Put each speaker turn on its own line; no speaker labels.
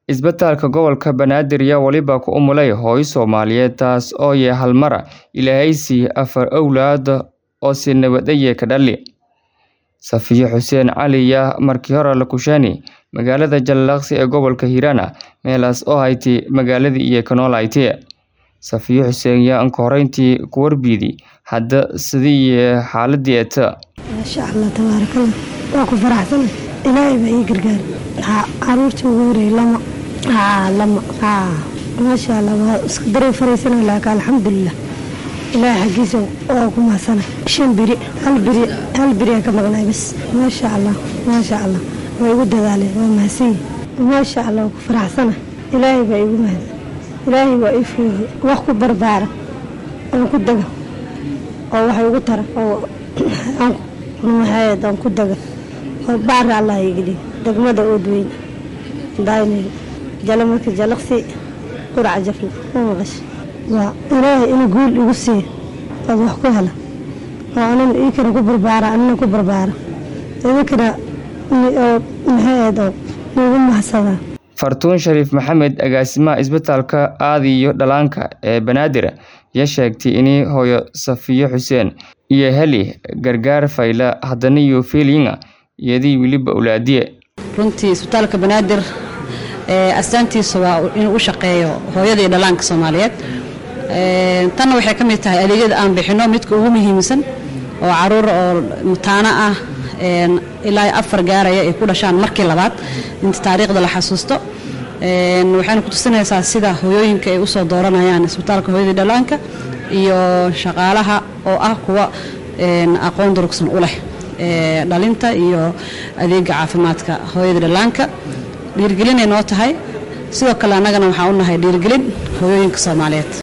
Isbitaalka gobolka Banaadir ayaa waliba ku umulay hooyo Soomaaliyeed taas oo yahay hal mar Ilaahay sii 4 awlaad oo si nabad ah ka dhali. Safiyo Xuseen Cali ayaa markii hore la kushaani magaalada Jallaqsi ee gobolka Hiirana meelaas oo hayti magaaladii iyo kanoolayti. Safiyo Xuseen ayaa aan koreyntii ku warbiidi hadda sidii xaaladii ta.
Masha Allah tabarakallah waa ku faraxsan Ilaahay baa ii gargaar caruurtii ugu horeeyay lama ما شاء الله اسكدري فريسنا لك الحمد لله لا حقيسه وكما سنة شن بري هل بري كما قلنا بس ما شاء الله ويود ذلك ومهسي ما شاء الله فرح سنة إلهي بيقول مهد إلهي وإفه وأخو بربارة أنا كنت دقة أو واحد يقول ترى أو أنا هاي أنا كنت دقة وبار الله يقولي دق ما دقودوين دايني جلمك جلقسي قرعة جفل ما غش وإلهي إنه يقول يقصي أبو حكوها له وأنا يمكن كبر بارة أنا كبر بارة يمكن نهاية نقول محسبة
Fartuun Shariif Maxamed agaasimaha isbitaalka aadiyo dhalaanka ee Banaadir ayaa sheegtay in hooyo Safiyo Xuseen iyo heli gargaar fayla hadana iyo feelinga iyadii wiliba awlaadiye
runtii isbitaalka Banaadir astaantiisa waa inuu u shaqeeyo hooyada dhalaanka Soomaaliyeed tan waxay ka mid tahay adeegyada aan bixino midka ugu muhiimsan oo caruur oo mutaana ah ilaa 4 gaaraya ay ku dhashaan markii labaad inta taariikhda la xasuusto waxaan ku tusinaysaa sida hooyooyinka ay u soo dooranayaan isbitaalka hooyada dhalaanka iyo shaqaalaha oo ah kuwa aqoon durugsan u leh dhalinta iyo adeega caafimaadka hooyada dhalaanka dhiirgelin ay noo tahay sidoo kale anagana waxaan u nahay dhiirgelin hooyooyinka Soomaaliyeed